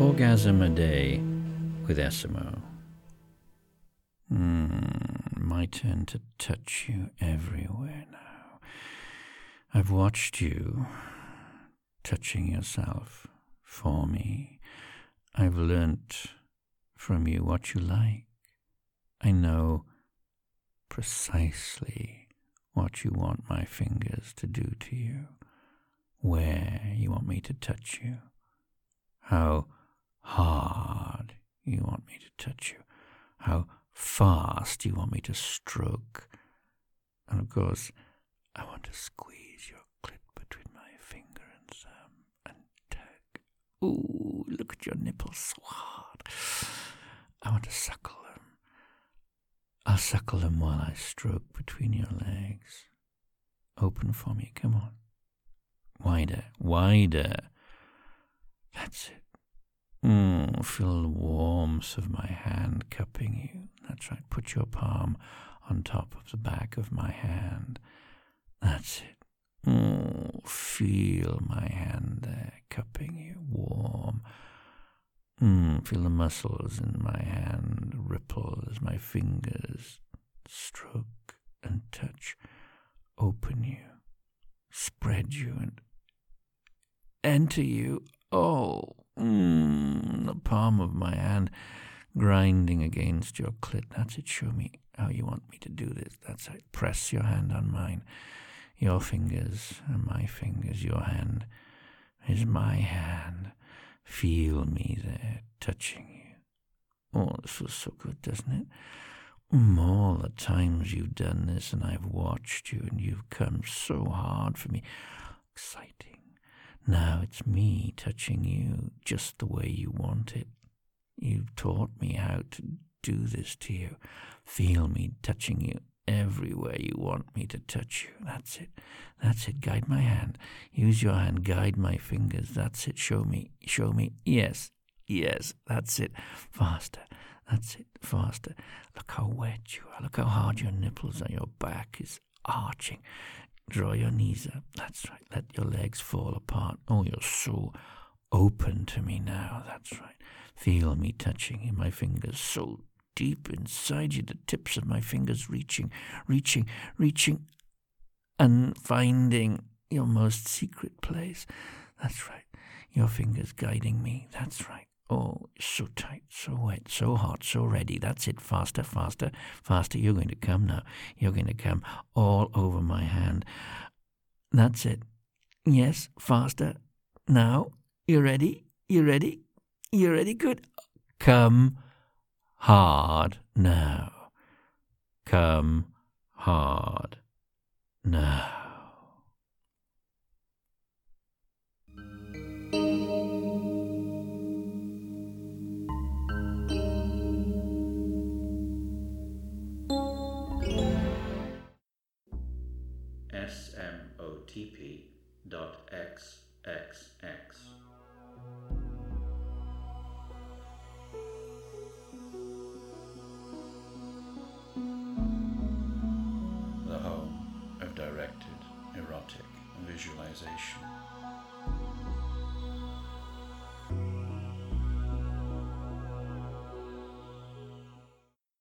Orgasm a Day with Esimo. My turn to touch you everywhere now. I've watched you touching yourself for me. I've learnt from you what you like. I know precisely what you want my fingers to do to you, where you want me to touch you, how hard you want me to touch you, how fast you want me to stroke. And of course, I want to squeeze your clit between my finger and thumb and tug. Ooh, look at your nipples, so hard. I want to suckle them. I'll suckle them while I stroke between your legs. Open for me, come on. Wider, wider. That's it. Feel the warmth of my hand cupping you. That's right. Put your palm on top of the back of my hand. That's it. Feel my hand there cupping you. Warm. Feel the muscles in my hand ripple as my fingers stroke and touch. Open you. Spread you and enter you. Oh, the palm of my hand grinding against your clit. That's it. Show me how you want me to do this. That's it. Press your hand on mine. Your fingers are my fingers. Your hand is my hand. Feel me there, touching you. Oh, this feels so good, doesn't it? All the times you've done this and I've watched you and you've come so hard for me. Exciting. Now it's me touching you just the way you want it. You've taught me how to do this to you. Feel me touching you everywhere you want me to touch you. That's it. That's it. Guide my hand. Use your hand. Guide my fingers. That's it. Show me. Show me. Yes. Yes. That's it. Faster. That's it. Faster. Look how wet you are. Look how hard your nipples are. Your back is arching. Draw your knees up. That's right. Let your legs fall apart. Oh, you're so open to me now. That's right. Feel me touching you. My fingers so deep inside you. The tips of my fingers reaching, and finding your most secret place. That's right. Your fingers guiding me. That's right. Oh, so tight, so wet, so hot, so ready. That's it. Faster, faster, faster. You're going to come now. You're going to come all over my hand. That's it. Yes, faster. Now. You ready? You ready? You ready? Good. Come hard now. Come hard now. smotp.xxx. The home of directed erotic visualization.